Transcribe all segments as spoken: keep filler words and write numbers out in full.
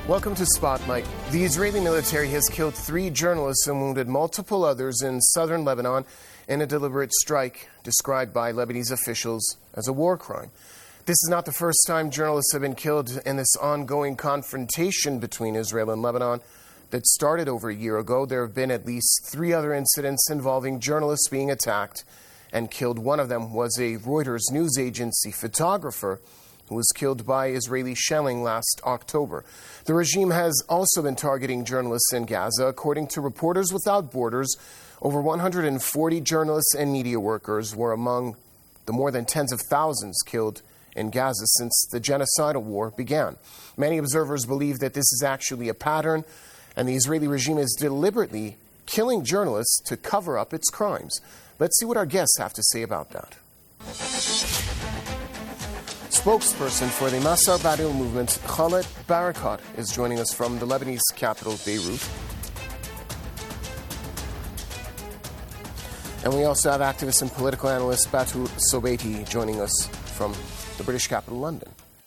Welcome to Spotlight. The Israeli military has killed three journalists and wounded multiple others in southern Lebanon in a deliberate strike described by Lebanese officials as a war crime. This is not the first time journalists have been killed in this ongoing confrontation between Israel and Lebanon that started over a year ago. There have been at least three other incidents involving journalists being attacked and killed. One of them was a Reuters news agency photographer who was killed by Israeli shelling last October. The regime has also been targeting journalists in Gaza. According to Reporters Without Borders, over one hundred forty journalists and media workers were among the more than tens of thousands killed in Gaza since the genocidal war began. Many observers believe that this is actually a pattern, and the Israeli regime is deliberately killing journalists to cover up its crimes. Let's see what our guests have to say about that. Spokesperson for the Masar Badil movement, Khaled Barakat, is joining us from the Lebanese capital, Beirut. And we also have activist and political analyst Batul Sobeiti joining us from the British capital, London.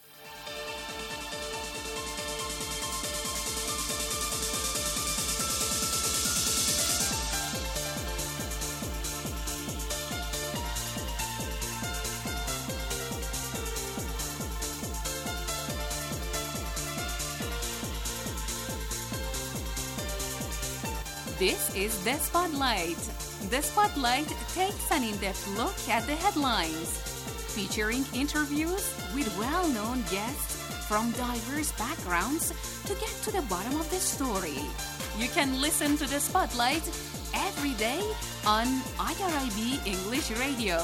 This is The Spotlight. The Spotlight takes an in-depth look at the headlines, featuring interviews with well-known guests from diverse backgrounds to get to the bottom of the story. You can listen to The Spotlight every day on I R I B English Radio.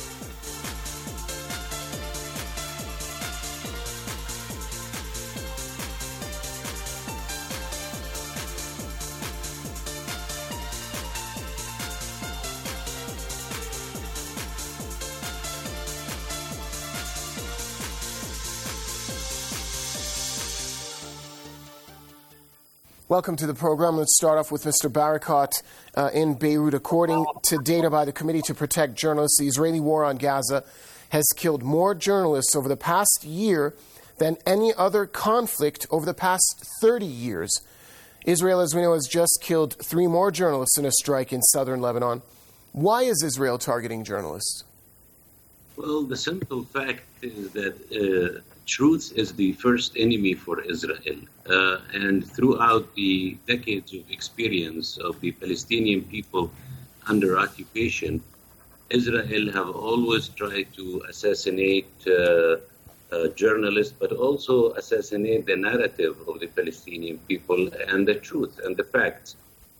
Welcome to the program. Let's start off with Mister Barakat uh, in Beirut. According to data by the Committee to Protect Journalists, the Israeli war on Gaza has killed more journalists over the past year than any other conflict over the past thirty years. Israel, as we know, has just killed three more journalists in a strike in southern Lebanon. Why is Israel targeting journalists? Well, the simple fact is that uh, truth is the first enemy for Israel. Uh, and throughout the decades of experience of the Palestinian people under occupation, Israel have always tried to assassinate uh, uh, journalists, but also assassinate the narrative of the Palestinian people and the truth and the facts.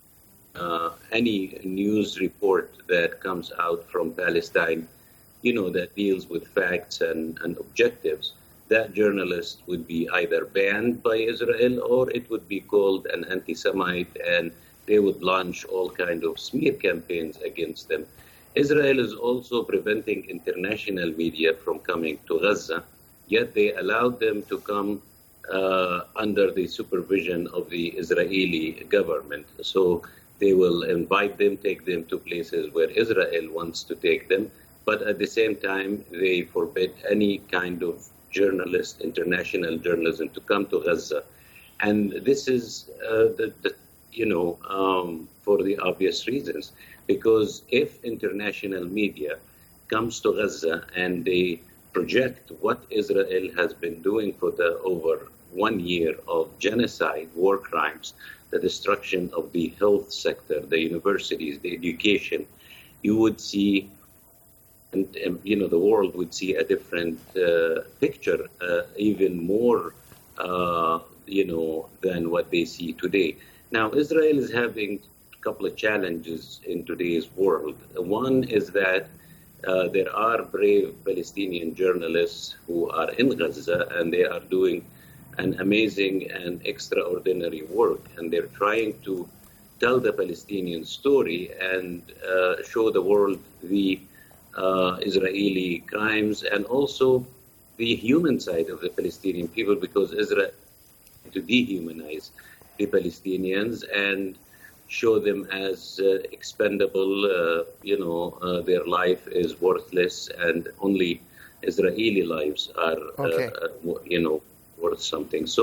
Uh, any news report that comes out from Palestine, you know, that deals with facts and, and objectives, that journalist would be either banned by Israel or it would be called an anti-Semite, and they would launch all kinds of smear campaigns against them. Israel is also preventing international media from coming to Gaza, yet they allowed them to come uh, under the supervision of the Israeli government. So they will invite them, take them to places where Israel wants to take them, but at the same time, they forbid any kind of journalist, international journalism to come to Gaza. And this is, uh, the, the, you know, um, for the obvious reasons. Because if international media comes to Gaza and they project what Israel has been doing for the over one year of genocide, war crimes, the destruction of the health sector, the universities, the education, you would see And, and, you know, the world would see a different uh, picture, uh, even more, uh, you know, than what they see today. Now, Israel is having a couple of challenges in today's world. One is that uh, there are brave Palestinian journalists who are in Gaza, and they are doing an amazing and extraordinary work, and they're trying to tell the Palestinian story and uh, show the world the Uh, Israeli crimes and also the human side of the Palestinian people, because Israel to dehumanize the Palestinians and show them as uh, expendable, uh, you know, uh, their life is worthless and only Israeli lives are, okay. uh, you know, worth something. So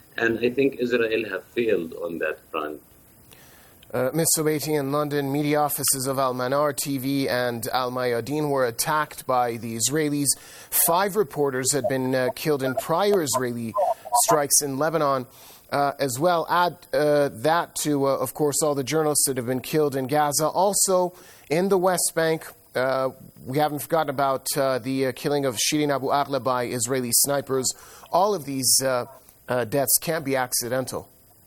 And I think Israel have failed on that front. Uh, Miz Sobeiti, in London, media offices of Al-Manar T V and Al-Mayadeen were attacked by the Israelis. Five reporters had been uh, killed in prior Israeli strikes in Lebanon uh, as well. Add uh, that to, uh, of course, all the journalists that have been killed in Gaza. Also, in the West Bank, uh, we haven't forgotten about uh, the uh, killing of Shirin Abu Akleh by Israeli snipers. All of these uh, uh, deaths can't be accidental.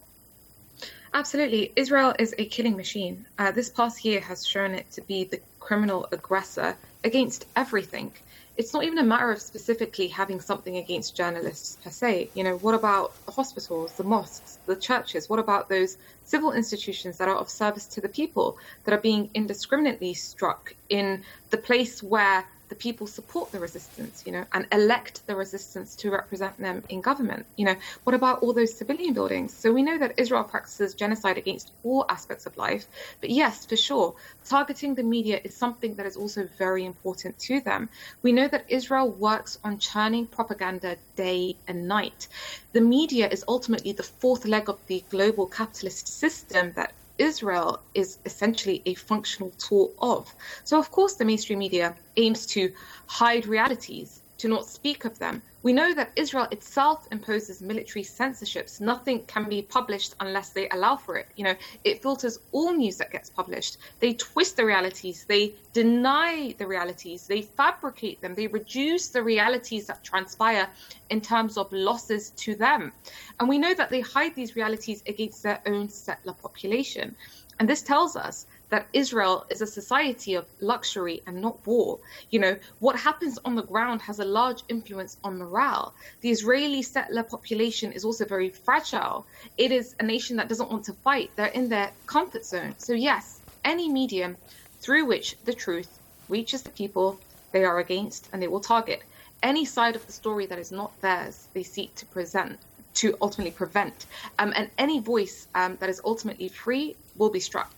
Absolutely. Israel is a killing machine. Uh, this past year has shown it to be the criminal aggressor against everything. It's not even a matter of specifically having something against journalists per se. You know, what about the hospitals, the mosques, the churches? What about those civil institutions that are of service to the people that are being indiscriminately struck in the place where the people support the resistance, you know, and elect the resistance to represent them in government? You know, what about all those civilian buildings? So we know that Israel practices genocide against all aspects of life. But yes, for sure, targeting the media is something that is also very important to them. We know that Israel works on churning propaganda day and night. The media is ultimately the fourth leg of the global capitalist system that Israel is essentially a functional tool of. So, of course, the mainstream media aims to hide realities, to not speak of them. We know that Israel itself imposes military censorships. Nothing can be published unless they allow for it. You know, it filters all news that gets published. They twist the realities. They deny the realities. They fabricate them. They reduce the realities that transpire in terms of losses to them. And we know that they hide these realities against their own settler population. And this tells us that Israel is a society of luxury and not war. You know, what happens on the ground has a large influence on morale. The Israeli settler population is also very fragile. It is a nation that doesn't want to fight. They're in their comfort zone. So yes, any medium through which the truth reaches the people they are against, and they will target any side of the story that is not theirs, they seek to present, to ultimately prevent. Um, and any voice um, that is ultimately free will be struck.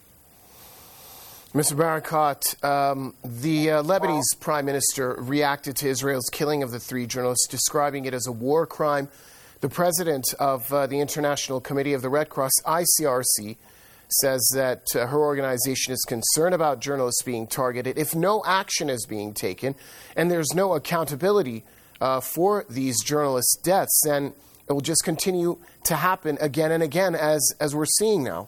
Mister Barakat, um, the uh, Lebanese Prime Minister reacted to Israel's killing of the three journalists, describing it as a war crime. The president of uh, the International Committee of the Red Cross, I C R C, says that uh, her organization is concerned about journalists being targeted. If no action is being taken and there's no accountability uh, for these journalists' deaths, then it will just continue to happen again and again, as, as we're seeing now.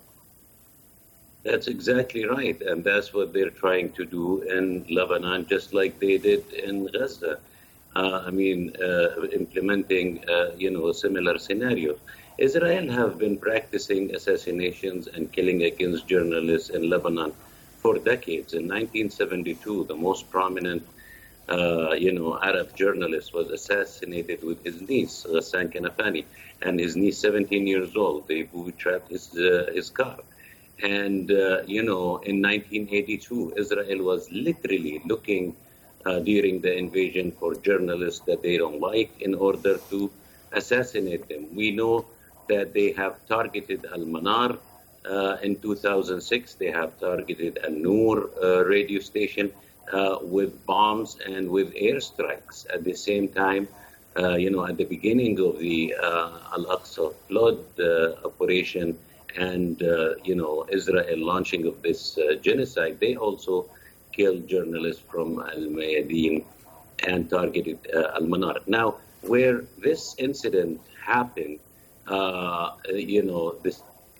That's exactly right, and that's what they're trying to do in Lebanon, just like they did in Gaza. Uh, I mean, uh, implementing, uh, you know, a similar scenario. Israel have been practicing assassinations and killing against journalists in Lebanon for decades. In nineteen seventy-two, the most prominent, uh, you know, Arab journalist was assassinated with his niece, Ghassan Kanafani, and his niece, seventeen years old. They booby-trapped his, uh, his car. And, uh, you know, in nineteen eighty-two, Israel was literally looking uh, during the invasion for journalists that they don't like in order to assassinate them. We know that they have targeted Al-Manar uh, in two thousand six. They have targeted Al-Noor uh, radio station uh, with bombs and with airstrikes. At the same time, uh, you know, at the beginning of the uh, Al-Aqsa flood uh, operation, and, uh, you know, Israel launching of this uh, genocide, they also killed journalists from Al-Mayadeen and targeted uh, Al-Manar. Now, where this incident happened, uh, you know, this,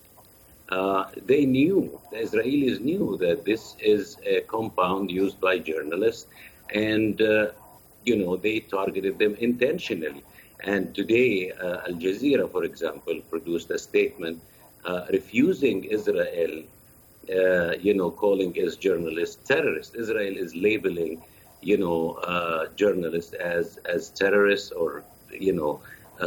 uh, they knew, the Israelis knew that this is a compound used by journalists, and, uh, you know, they targeted them intentionally. And today, uh, Al Jazeera, for example, produced a statement Uh, refusing Israel, uh, you know, calling as journalists terrorists. Israel is labeling, you know, uh, journalists as, as terrorists or, you know, uh,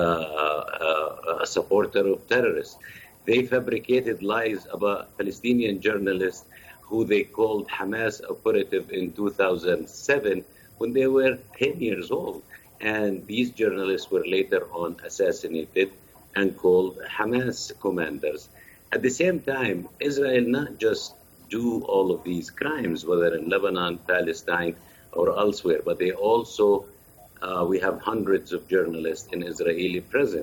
uh, a supporter of terrorists. They fabricated lies about Palestinian journalists who they called Hamas operative in two thousand seven when they were ten years old. And these journalists were later on assassinated and called Hamas commanders. At the same time, Israel not just do all of these crimes, whether in Lebanon, Palestine, or elsewhere, but they also, uh, we have hundreds of journalists in Israeli prison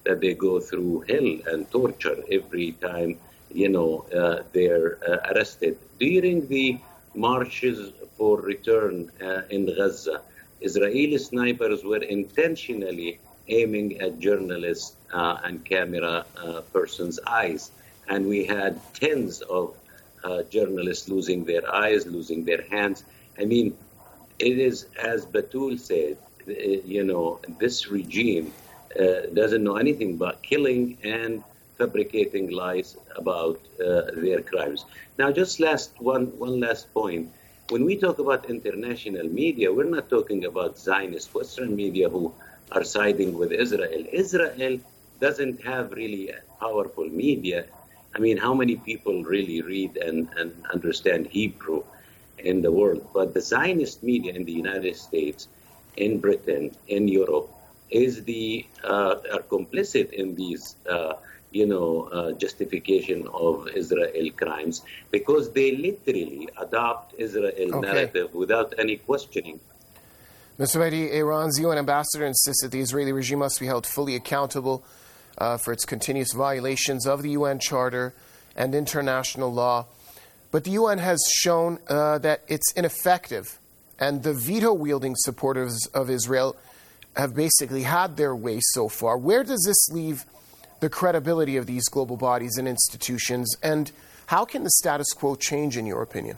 that they go through hell and torture every time, you know, uh, they're uh, arrested. During the marches for return uh, in Gaza, Israeli snipers were intentionally aiming at journalists uh, and camera uh, persons' eyes. And we had tens of uh, journalists losing their eyes, losing their hands. I mean, it is, as Batul said, uh, you know, this regime uh, doesn't know anything but killing and fabricating lies about uh, their crimes. Now, just last one, one last point. When we talk about international media, we're not talking about Zionist Western media who are siding with Israel. Israel doesn't have really powerful media. I mean, how many people really read and, and understand Hebrew in the world? But the Zionist media in the United States, in Britain, in Europe, is the uh, are complicit in these uh, you know, uh, justification of Israel crimes, because they literally adopt Israel okay. narrative without any questioning. Mister Mehdi, Iran's U N ambassador insists that the Israeli regime must be held fully accountable uh, for its continuous violations of the U N Charter and international law. But the U N has shown uh, that it's ineffective, and the veto-wielding supporters of Israel have basically had their way so far. Where does this leave the credibility of these global bodies and institutions, and how can the status quo change, in your opinion?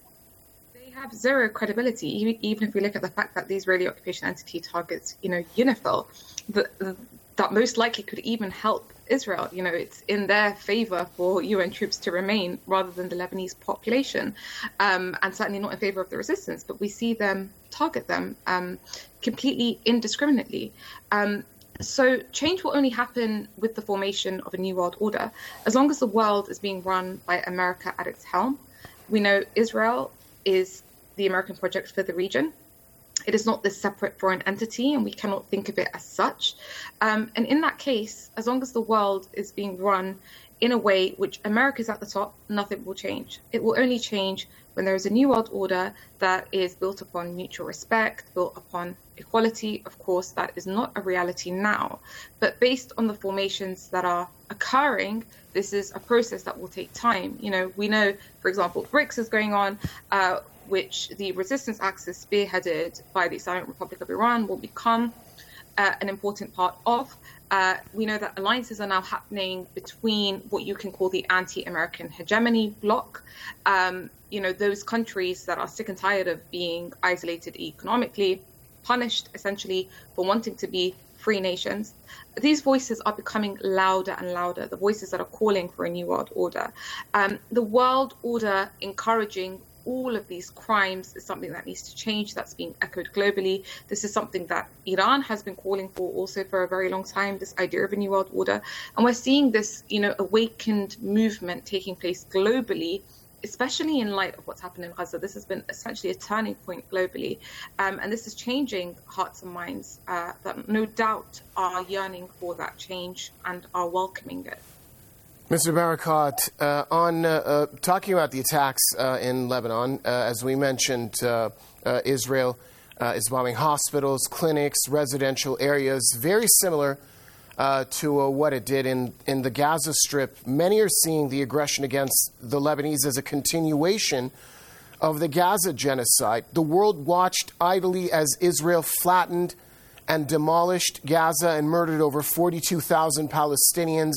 They have zero credibility, even if we look at the fact that the Israeli occupation entity targets, you know, UNIFIL, that, that most likely could even help Israel. You know, it's in their favor for U N troops to remain rather than the Lebanese population, um, and certainly not in favor of the resistance, but we see them target them um, completely indiscriminately. Um, So change will only happen with the formation of a new world order, as long as the world is being run by America at its helm. We know Israel is the American project for the region. It is not this separate foreign entity, and we cannot think of it as such. Um, and in that case, as long as the world is being run in a way which America is at the top, nothing will change. It will only change when there is a new world order that is built upon mutual respect, built upon equality. Of course, that is not a reality now. But based on the formations that are occurring, this is a process that will take time. You know, we know, for example, BRICS is going on, uh, which the resistance axis spearheaded by the Islamic Republic of Iran will become uh, an important part of. Uh, we know that alliances are now happening between what you can call the anti-American hegemony bloc. Um, you know, those countries that are sick and tired of being isolated economically, punished essentially for wanting to be free nations. These voices are becoming louder and louder, the voices that are calling for a new world order. Um, the world order encouraging all of these crimes is something that needs to change. That's being echoed globally. This is something that Iran has been calling for also for a very long time, this idea of a new world order. And we're seeing this, you know, awakened movement taking place globally, especially in light of what's happened in Gaza. This has been essentially a turning point globally. Um, and this is changing hearts and minds uh, that no doubt are yearning for that change and are welcoming it. Mister Barakat, uh, on uh, uh, talking about the attacks uh, in Lebanon, uh, as we mentioned, uh, uh, Israel uh, is bombing hospitals, clinics, residential areas, very similar uh, to uh, what it did in, in the Gaza Strip. Many are seeing the aggression against the Lebanese as a continuation of the Gaza genocide. The world watched idly as Israel flattened and demolished Gaza and murdered over forty-two thousand Palestinians.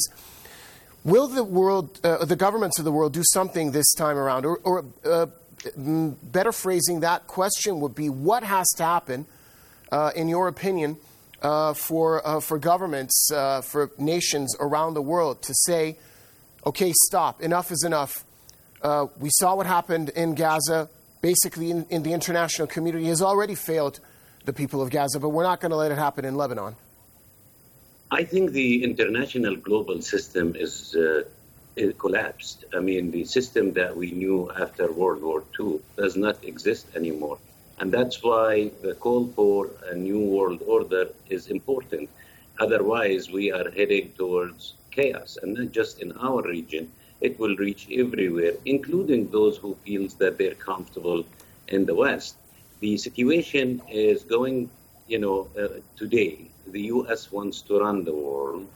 Will the world, uh, the governments of the world, do something this time around? Or, or uh, better phrasing that question would be, what has to happen, uh, in your opinion, uh, for uh, for governments, uh, for nations around the world to say, okay, stop, enough is enough. Uh, we saw what happened in Gaza. Basically, in, in the international community has already failed the people of Gaza, but we're not going to let it happen in Lebanon. I think the international global system is uh, it collapsed. I mean, the system that we knew after World War Two does not exist anymore. And that's why the call for a new world order is important. Otherwise, we are heading towards chaos, and not just in our region. It will reach everywhere, including those who feel that they're comfortable in the West. The situation is going, you know, uh, today. The U S wants to run the world,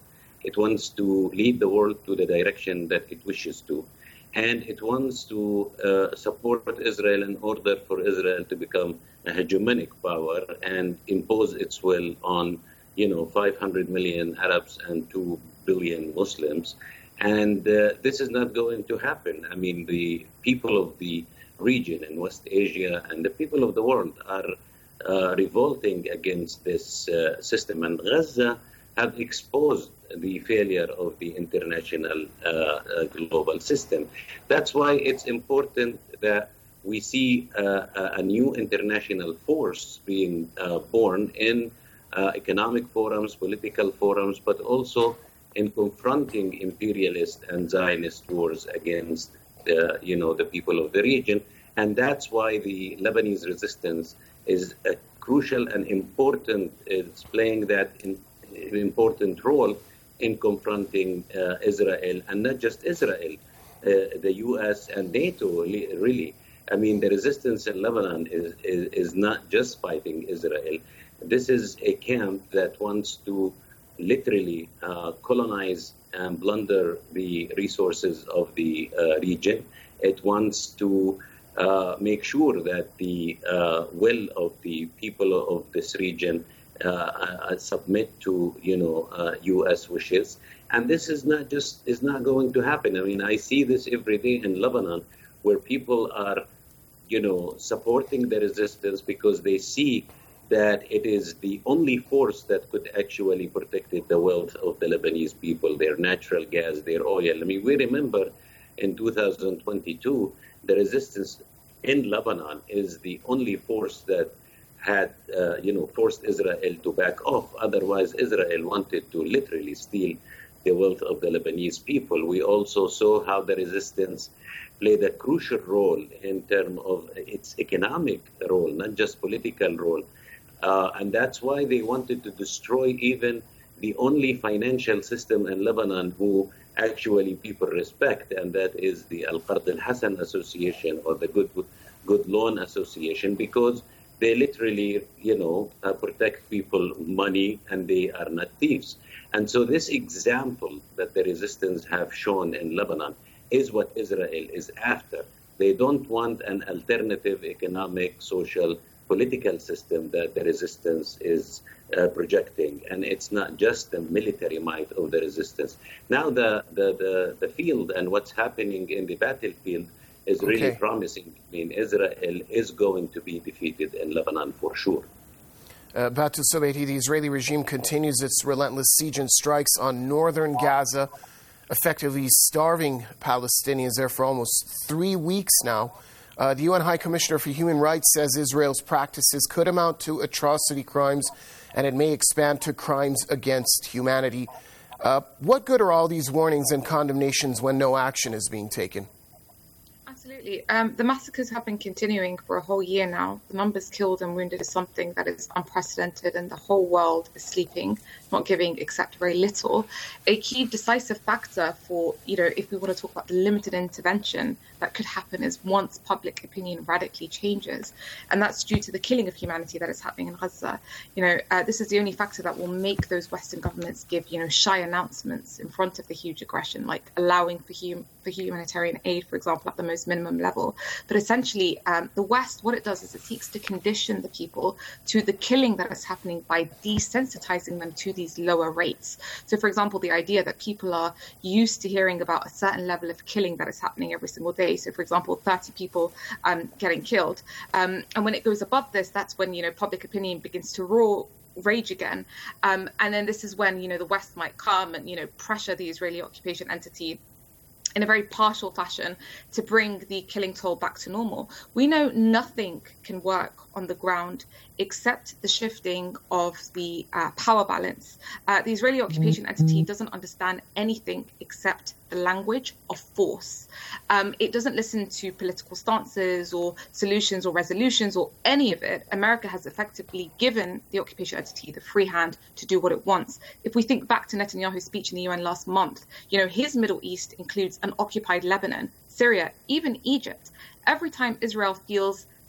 It wants to lead the world to the direction that it wishes to. And it wants to uh, support Israel in order for Israel to become a hegemonic power and impose its will on, you know, five hundred million Arabs and two billion Muslims. And uh, this is not going to happen. I mean, the people of the region in West Asia and the people of the world are uh, revolting against this uh, system. And Gaza have exposed the failure of the international uh, uh, global system. That's why it's important that we see uh, a new international force being uh, born in uh, economic forums, political forums, but also in confronting imperialist and Zionist wars against uh, you know, the people of the region. And that's why the Lebanese resistance is a crucial and important, it's playing that in, an important role in confronting uh, Israel, and not just Israel, uh, the U S and NATO, really. I mean, the resistance in Lebanon is, is, is not just fighting Israel. This is a camp that wants to literally uh, colonize and plunder the resources of the uh, region. It wants to uh, make sure that the uh, will of the people of this region uh, uh, submit to, you know, uh, U S wishes. And this is not just is not going to happen. I mean, I see this every day in Lebanon, where people are, you know, supporting the resistance because they see that it is the only force that could actually protect the wealth of the Lebanese people, their natural gas, their oil. I mean, we remember in two thousand twenty-two, the resistance in Lebanon is the only force that had, uh, you know, forced Israel to back off. Otherwise, Israel wanted to literally steal the wealth of the Lebanese people. We also saw how the resistance played a crucial role in terms of its economic role, not just political role. Uh, and that's why they wanted to destroy even the only financial system in Lebanon who actually people respect, and that is the Al-Qard al-Hassan Association, or the Good Good Loan Association, because they literally, you know, uh, protect people money, and they are not thieves. And so this example that the resistance have shown in Lebanon is what Israel is after. They don't want an alternative economic, social, political system that the resistance is uh, projecting. And it's not just the military might of the resistance. Now the, the, the, the field and what's happening in the battlefield is really okay. promising. I mean, Israel is going to be defeated in Lebanon for sure. Uh, Batu Sobeiti, the Israeli regime continues its relentless siege and strikes on northern Gaza, effectively starving Palestinians there for almost three weeks now. Uh, the U N High Commissioner for Human Rights says Israel's practices could amount to atrocity crimes, and it may expand to crimes against humanity. Uh, what good are all these warnings and condemnations when no action is being taken? Absolutely. Um, the massacres have been continuing for a whole year now. The numbers killed and wounded is something that is unprecedented, and the whole world is sleeping, not giving except very little. A key decisive factor for, you know, if we want to talk about the limited intervention that could happen is once public opinion radically changes. And that's due to the killing of humanity that is happening in Gaza. You know, uh, this is the only factor that will make those Western governments give, you know, shy announcements in front of the huge aggression, like allowing for, hum- for humanitarian aid, for example, at the most minimum level. But essentially, um, the West, what it does is it seeks to condition the people to the killing that is happening by desensitizing them to these lower rates. So, for example, the idea that people are used to hearing about a certain level of killing that is happening every single day. So, for example, thirty people um, getting killed. Um, and when it goes above this, that's when, you know, public opinion begins to roar rage again. Um, and then this is when, you know, the West might come and, you know, pressure the Israeli occupation entity in a very partial fashion to bring the killing toll back to normal. We know nothing can work on the ground except the shifting of the uh, power balance. Uh, the Israeli occupation entity doesn't understand anything except the language of force. Um, it doesn't listen to political stances or solutions or resolutions or any of it. America has effectively given the occupation entity the free hand to do what it wants. If we think back to Netanyahu's speech in the U N last month, you know, his Middle East includes an occupied Lebanon, Syria, even Egypt. Every time Israel feels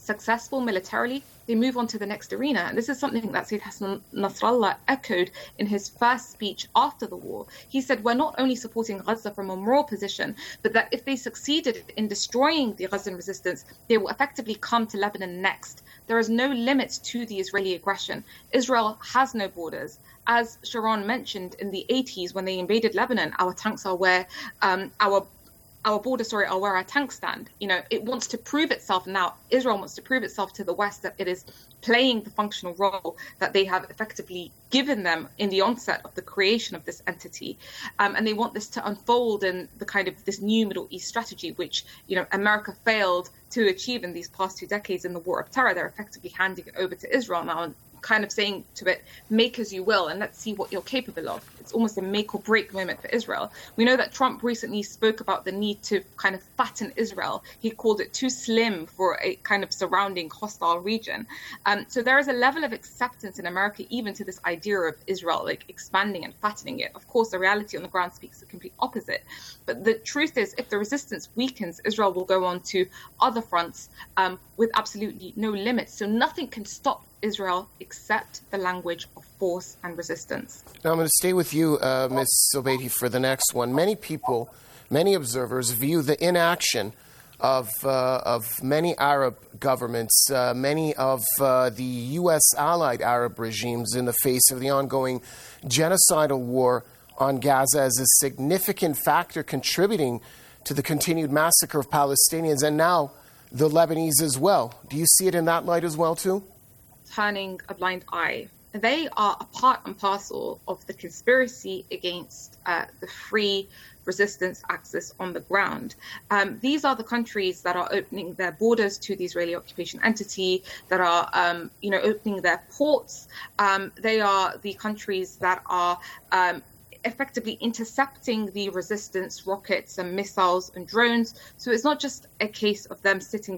successful militarily, they move on to the next arena. And this is something that Sayyid Hassan Nasrallah echoed in his first speech after the war. He said, we're not only supporting Gaza from a moral position, but that if they succeeded in destroying the Gazan resistance, they will effectively come to Lebanon next. There is no limit to the Israeli aggression. Israel has no borders. As Sharon mentioned, in the eighties, when they invaded Lebanon, our tanks are where um, our our borders, sorry, are where our tanks stand. You know, it wants to prove itself now. Israel wants to prove itself to the West that it is playing the functional role that they have effectively given them in the onset of the creation of this entity. Um, and they want this to unfold in the kind of this new Middle East strategy, which, you know, America failed to achieve in these past two decades in the war of terror. They're effectively handing it over to Israel now and kind of saying to it, make as you will, and let's see what you're capable of. It's almost a make or break moment for Israel. We know that Trump recently spoke about the need to kind of fatten Israel. He called it too slim for a kind of surrounding hostile region. Um, so there is a level of acceptance in America even to this idea of Israel, like expanding and fattening it. Of course, the reality on the ground speaks the complete opposite. But the truth is, if the resistance weakens, Israel will go on to other fronts um, with absolutely no limits. So nothing can stop Israel except the language of force and resistance. Now I'm going to stay with you, uh, Miz Zubeidi, for the next one. Many people, many observers view the inaction of uh, of many Arab governments, uh, many of uh, the U S allied Arab regimes in the face of the ongoing genocidal war on Gaza as a significant factor contributing to the continued massacre of Palestinians and now the Lebanese as well. Do you see it in that light as well, too? Turning a blind eye. They are a part and parcel of the conspiracy against uh, the free resistance axis on the ground. Um, these are the countries that are opening their borders to the Israeli occupation entity, that are, um, you know, opening their ports. Um, they are the countries that are um, effectively intercepting the resistance rockets and missiles and drones. So it's not just a case of them sitting.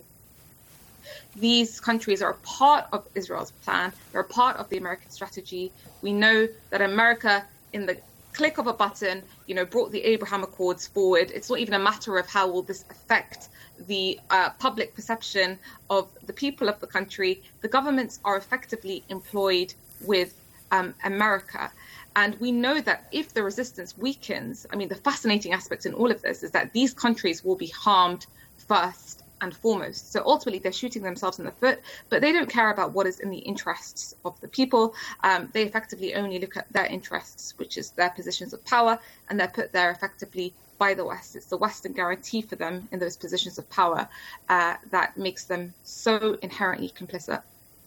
These countries are a part of Israel's plan. They're a part of the American strategy. We know that America, in the click of a button, you know, brought the Abraham Accords forward. It's not even a matter of how will this affect the uh, public perception of the people of the country. The governments are effectively employed with um, America. And we know that if the resistance weakens, I mean, the fascinating aspect in all of this is that these countries will be harmed first and foremost. So ultimately, they're shooting themselves in the foot, but they don't care about what is in the interests of the people. Um, they effectively only look at their interests, which is their positions of power, and they're put there effectively by the West. It's the Western guarantee for them in those positions of power uh, that makes them so inherently complicit.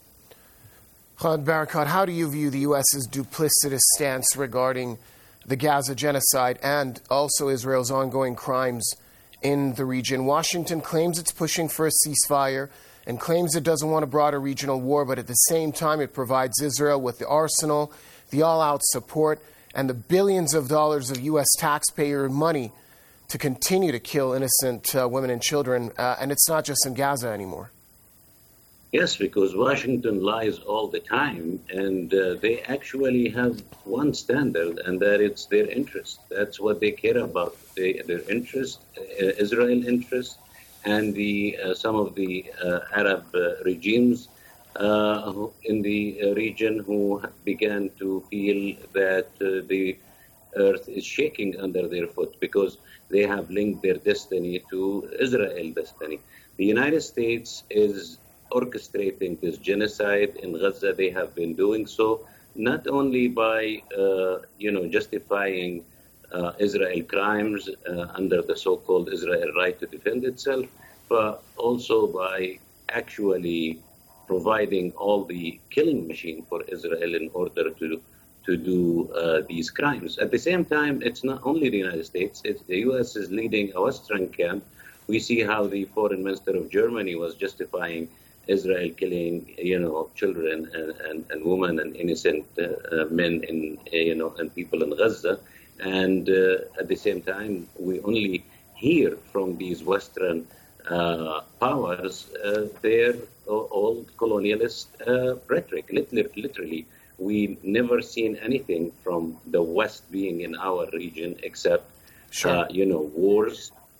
Khalid Barakat, how do you view the U S's duplicitous stance regarding the Gaza genocide and also Israel's ongoing crimes in the region? Washington claims it's pushing for a ceasefire and claims it doesn't want a broader regional war, but at the same time it provides Israel with the arsenal, the all-out support, and the billions of dollars of U S taxpayer money to continue to kill innocent uh, women and children. Uh, and it's not just in Gaza anymore. Yes, because Washington lies all the time, and uh, they actually have one standard, and that it's their interest. That's what they care about. They, their interest, uh, Israel interest, and the uh, some of the uh, Arab uh, regimes uh, in the uh, region who began to feel that uh, the earth is shaking under their foot because they have linked their destiny to Israel's destiny. The United States is orchestrating this genocide in Gaza. They have been doing so not only by, uh, you know, justifying uh, Israel crimes uh, under the so-called Israel right to defend itself, but also by actually providing all the killing machine for Israel in order to to do uh, these crimes. At the same time, it's not only the United States, it's the U S is leading a Western camp. We see how the foreign minister of Germany was justifying Israel killing, you know, children and, and, and women and innocent uh, uh, men in, uh, you know, and people in Gaza. And uh, at the same time, we only hear from these Western uh, powers uh, their old colonialist uh, rhetoric. Literally, literally, we never seen anything from the West being in our region except, sure. uh, you know, wars,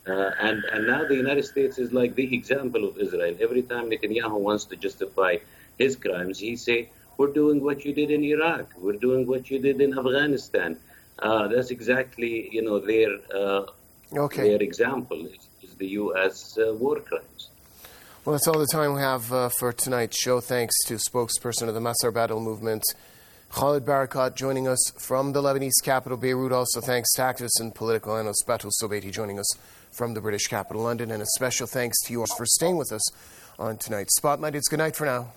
Uh, and, and now the United States is like the example of Israel. Every time Netanyahu wants to justify his crimes, he say, we're doing what you did in Iraq. We're doing what you did in Afghanistan. Uh, that's exactly, you know, their uh, okay. their example is, is the U S uh, war crimes. Well, that's all the time we have uh, for tonight's show. Thanks to spokesperson of the Masr Battle Movement, Khalid Barakat, joining us from the Lebanese capital, Beirut. Also, thanks to activist and political analyst Batul Sobeiti, joining us from the British capital, London. And a special thanks to you all for staying with us on tonight's Spotlight. It's good night for now.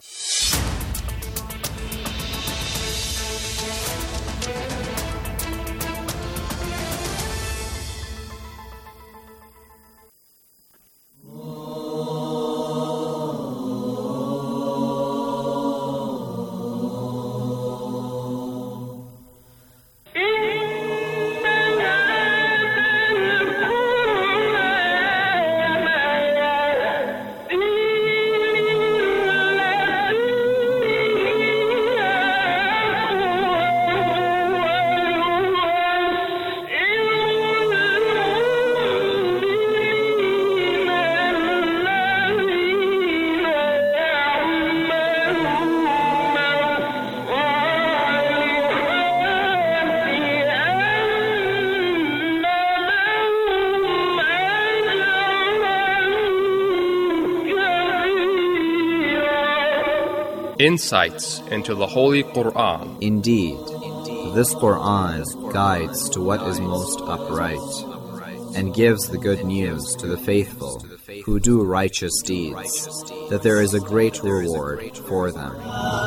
Insights into the Holy Quran. Indeed, this Quran guides to what is most upright, and gives the good news to the faithful who do righteous deeds, that there is a great reward for them.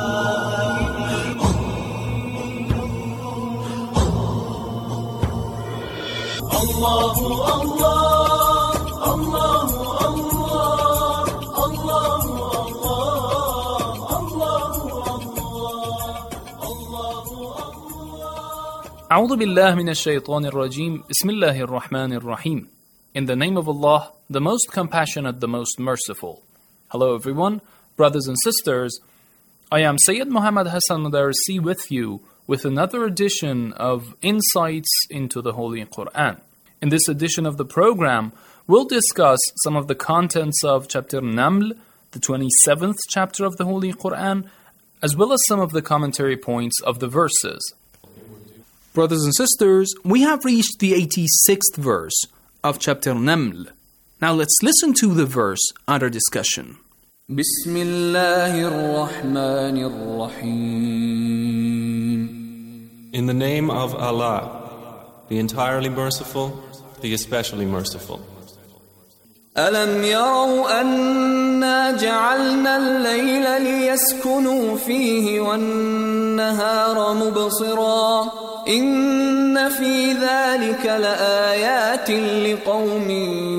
Allahu Allah, Allahu أعوذ بالله من الشيطان الرجيم بسم الله الرحمن الرحيم. In the name of Allah, the most compassionate, the most merciful. Hello everyone, brothers and sisters. I am Sayyid Muhammad Hassan Madarisi with you with another edition of Insights into the Holy Quran. In this edition of the program, we'll discuss some of the contents of chapter Naml, the twenty-seventh chapter of the Holy Quran, as well as some of the commentary points of the verses. Brothers and sisters, we have reached the eighty-sixth verse of chapter Naml. Now let's listen to the verse under discussion. Bismillahir-Rahmanir-Rahim. In the name of Allah, the entirely merciful, the especially merciful. أَلَمْ يَرَوْا أَنَّا جَعَلْنَا اللَّيْلَ لِيَسْكُنُوا فِيهِ وَالنَّهَارَ مُبْصِرًا إِنَّ فِي ذَلِكَ لَآيَاتٍ لِقَوْمٍ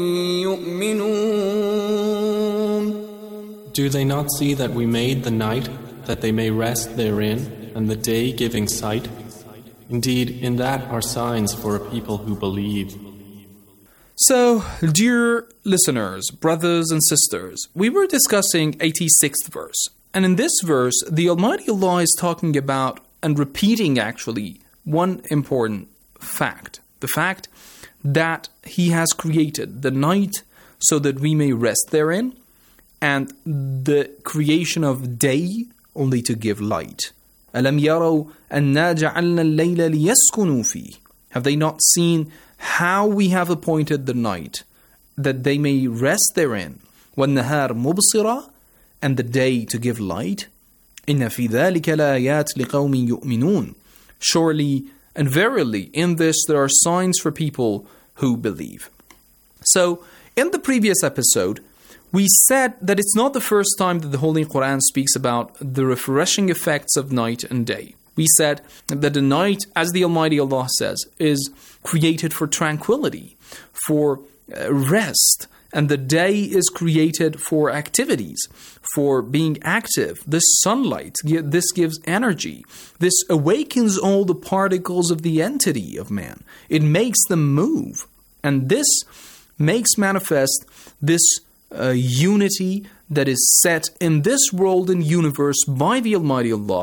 يُؤْمِنُونَ. Do they not see that we made the night, that they may rest therein, and the day giving sight? Indeed, in that are signs for a people who believe. So, dear listeners, brothers and sisters, we were discussing eighty-sixth verse. And in this verse, the Almighty Allah is talking about and repeating actually one important fact. The fact that He has created the night so that we may rest therein, and the creation of day only to give light. أَلَمْ يَرَوْا أَنَّا جَعَلْنَا اللَّيْلَ لِيَسْكُنُوا فِيهِ. Have they not seen how we have appointed the night, that they may rest therein, وَالنَّهَارَ مُبْصِرًا, and the day to give light? إِنَّ فِي ذَلِكَ لَآيَاتٍ لِقَوْمٍ يُؤْمِنُونَ. Surely and verily, in this there are signs for people who believe. So, in the previous episode, we said that it's not the first time that the Holy Quran speaks about the refreshing effects of night and day. We said that the night, as the Almighty Allah says, is created for tranquility, for rest, and the day is created for activities, for being active. This sunlight, this gives energy. This awakens all the particles of the entity of man. It makes them move. And this makes manifest this uh, unity that is set in this world and universe by the Almighty Allah,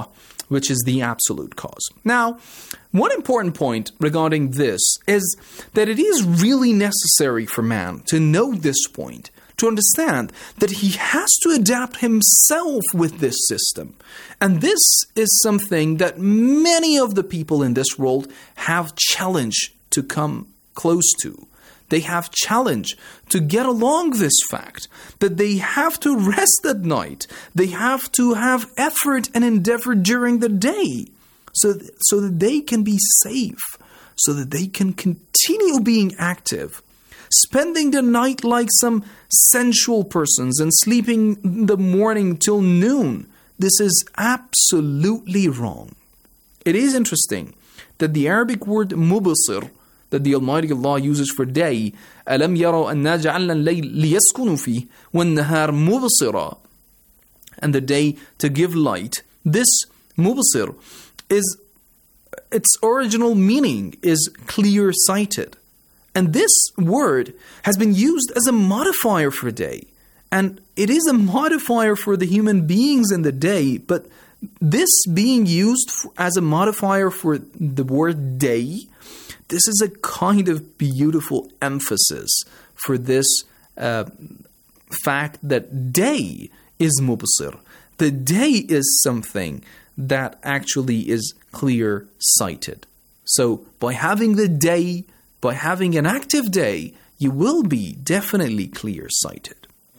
which is the absolute cause. Now, one important point regarding this is that it is really necessary for man to know this point, to understand that he has to adapt himself with this system. And this is something that many of the people in this world have challenged to come close to. They have challenged to get along this fact that they have to rest at night. They have to have effort and endeavor during the day so, th- so that they can be safe, so that they can continue being active, spending the night like some sensual persons and sleeping in the morning till noon. This is absolutely wrong. It is interesting that the Arabic word mubsir that the Almighty Allah uses for day, أَلَمْ يَرَوْا أَنَّا جَعَلْنَا اللَّيْلَ لِيَسْكُنُوا فِيهِ وَالنَّهَارَ مُبْصِرًا, and the day to give light. This mubsir is, its original meaning is clear-sighted. And this word has been used as a modifier for day. And it is a modifier for the human beings in the day, but this being used as a modifier for the word day, this is a kind of beautiful emphasis for this uh, fact that day is mubsir. The day is something that actually is clear-sighted. So by having the day, by having an active day, you will be definitely clear-sighted.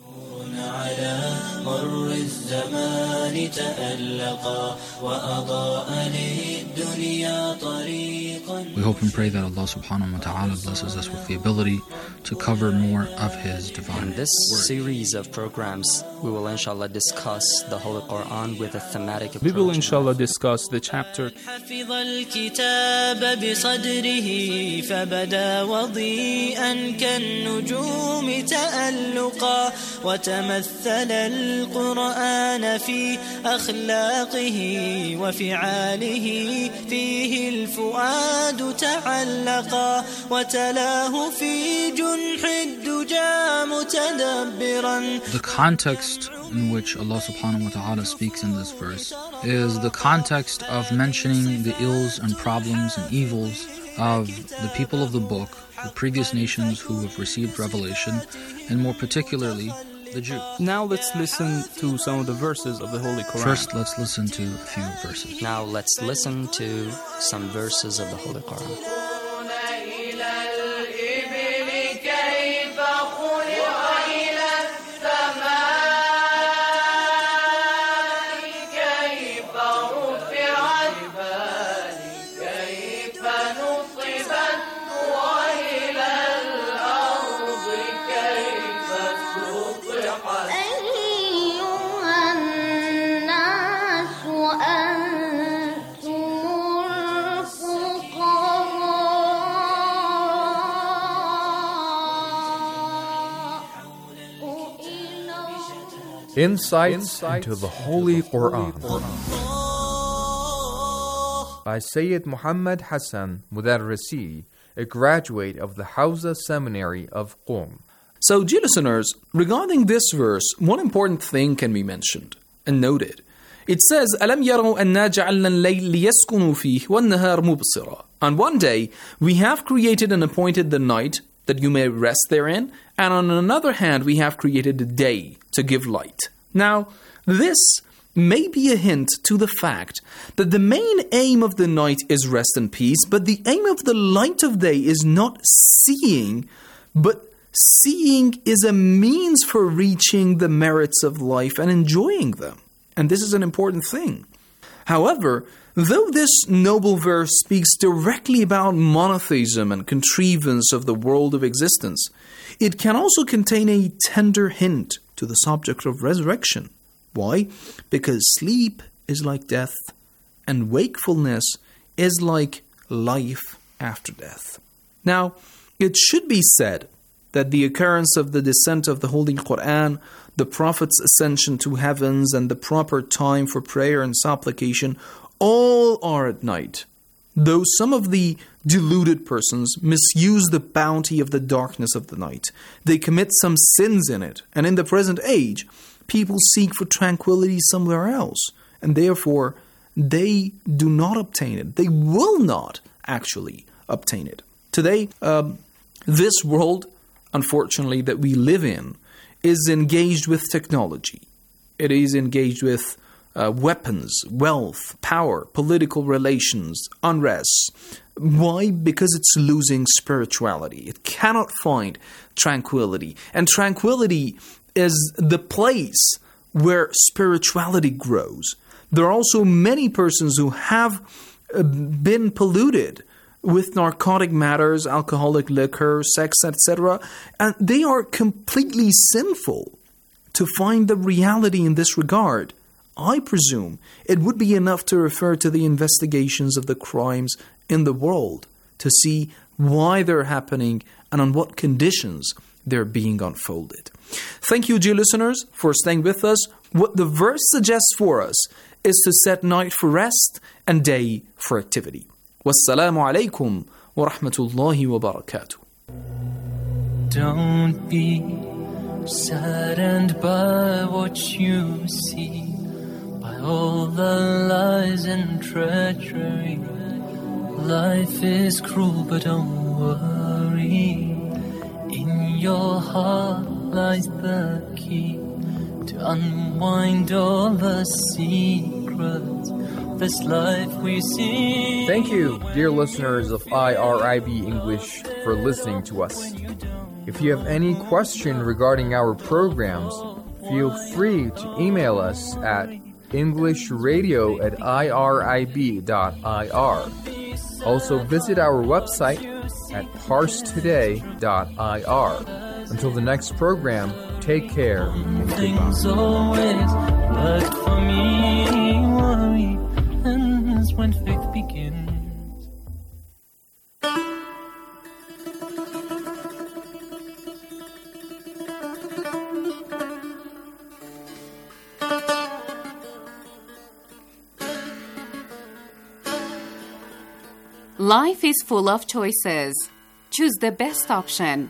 We hope and pray that Allah subhanahu wa ta'ala blesses us with the ability to cover more of His divine In this word. series of programs, we will inshallah discuss the Holy Quran with a thematic approach. We will inshallah discuss the chapter حفظ الكتاب بصدره فبدا وضيئا كالنجوم تألقا وتمثل القرآن في أخلاقه وفعاله فيه الفؤاد تعلقا وتلاه في جنح الدجى متدبرا. The context in which Allah subhanahu wa ta'ala speaks in this verse is the context of mentioning the ills and problems and evils of the people of the book, the previous nations who have received revelation, and more particularly the Jews. Now let's listen to some of the verses of the Holy Quran. First, let's listen to a few verses. Now let's listen to some verses of the Holy Quran. Insights into the Holy Quran by Sayyid Muhammad Hassan Mudarrisi, a graduate of the Hawza Seminary of Qom. So, dear listeners, regarding this verse, one important thing can be mentioned and noted. It says, أَلَمْ يَرَوْا أَنَّا جَعَلْنَا اللَّيْلَ لِيَسْكُنُوا فِيهِ وَالنَّهَارَ مُبْصِرًا. On one day, we have created and appointed the night that you may rest therein, and on another hand, we have created the day to give light. Now, this may be a hint to the fact that the main aim of the night is rest and peace, but the aim of the light of day is not seeing, but seeing is a means for reaching the merits of life and enjoying them. And this is an important thing. However, though this noble verse speaks directly about monotheism and contrivance of the world of existence, it can also contain a tender hint to the subject of resurrection. Why? Because sleep is like death, and wakefulness is like life after death. Now, it should be said that the occurrence of the descent of the Holy Quran, the Prophet's ascension to heavens, and the proper time for prayer and supplication all are at night. Though some of the deluded persons misuse the bounty of the darkness of the night, they commit some sins in it, and in the present age, people seek for tranquility somewhere else, and therefore they do not obtain it. They will not actually obtain it. Today, um, this world, unfortunately, that we live in is engaged with technology. It is engaged with uh, weapons, wealth, power, political relations, unrest. Why? Because it's losing spirituality. It cannot find tranquility. And tranquility is the place where spirituality grows. There are also many persons who have uh, been polluted with narcotic matters, alcoholic liquor, sex, et cetera, and they are completely sinful. To find the reality in this regard, I presume it would be enough to refer to the investigations of the crimes in the world to see why they're happening and on what conditions they're being unfolded. Thank you, dear listeners, for staying with us. What the verse suggests for us is to set night for rest and day for activity. Wassalamu alaikum wa rahmatullahi wa barakatuh. Don't be saddened by what you see, by all the lies and treachery. Life is cruel, but don't worry. In your heart lies the key to unwind all the secrets of this life we see. Thank you, dear listeners of I R I B English, for listening to us. If you have any question regarding our programs, feel free to email us at englishradio at irib dot I R. Also visit our website at parse today dot I R. Until the next program, take care and Things always work for me, worry, and that's when faith begins. Life is full of choices. Choose the best option.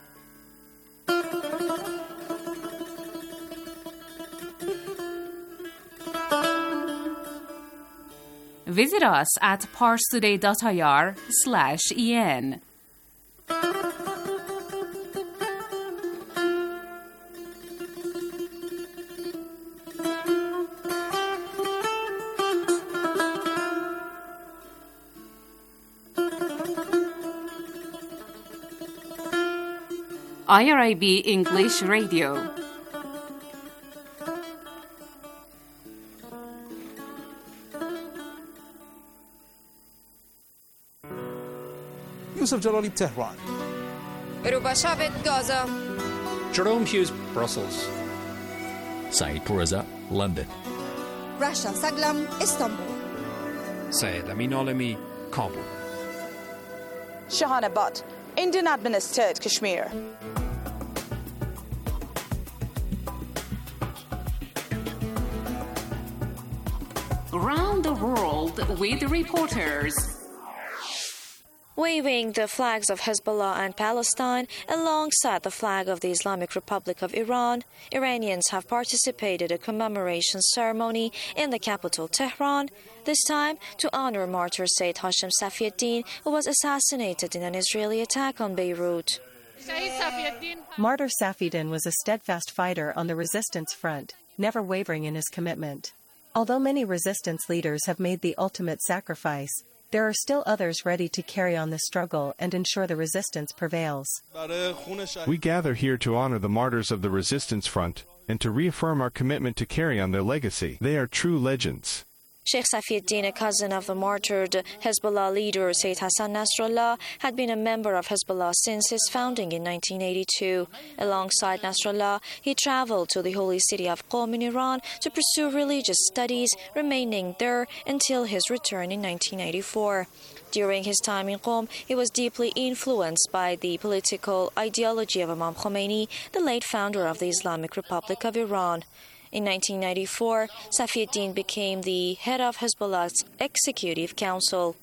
Visit us at parstoday dot I R slash E N. I R I B English Radio. Yusuf Jalali, Tehran. Ruba Shabit, Gaza. Jerome Hughes, Brussels. Saeed Poureza, London. Rasha Saglam, Istanbul. Syed Amin Alami, Kabul. Shahana Butt, Indian administered Kashmir. Around the world with reporters. Waving the flags of Hezbollah and Palestine alongside the flag of the Islamic Republic of Iran, Iranians have participated in a commemoration ceremony in the capital Tehran, this time to honor martyr Sayyid Hashim Safieddin, who was assassinated in an Israeli attack on Beirut. Martyr Safieddin was a steadfast fighter on the resistance front, never wavering in his commitment. Although many resistance leaders have made the ultimate sacrifice, there are still others ready to carry on the struggle and ensure the resistance prevails. We gather here to honor the martyrs of the resistance front and to reaffirm our commitment to carry on their legacy. They are true legends. Sheikh Safieddin, a cousin of the martyred Hezbollah leader Sayyid Hassan Nasrallah, had been a member of Hezbollah since its founding in nineteen eighty-two. Alongside Nasrallah, he traveled to the holy city of Qom in Iran to pursue religious studies, remaining there until his return in nineteen eighty-four. During his time in Qom, he was deeply influenced by the political ideology of Imam Khomeini, the late founder of the Islamic Republic of Iran. In nineteen ninety-four, Safieddin became the head of Hezbollah's executive council.